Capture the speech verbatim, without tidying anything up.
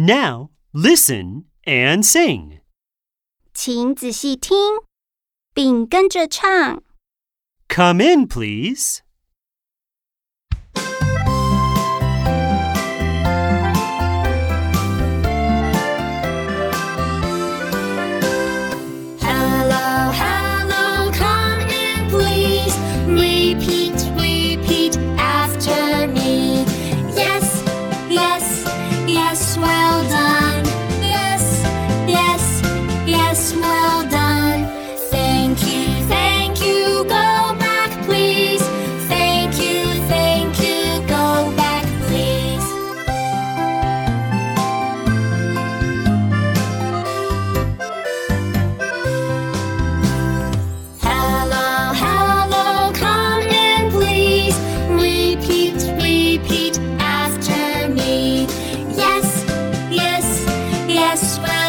Now, listen and sing. 请仔细听，并跟着唱。 Come in, please. Hello, hello, come in, please. Repeat, repeat after me. Yes, yes, yes, well done. Yes, yes, yes, well done. Thank you, thank you, go back, please. Thank you, thank you, go back, please. Hello, hello, come in, please. Repeat, repeat after me. Yes, yes, yes, well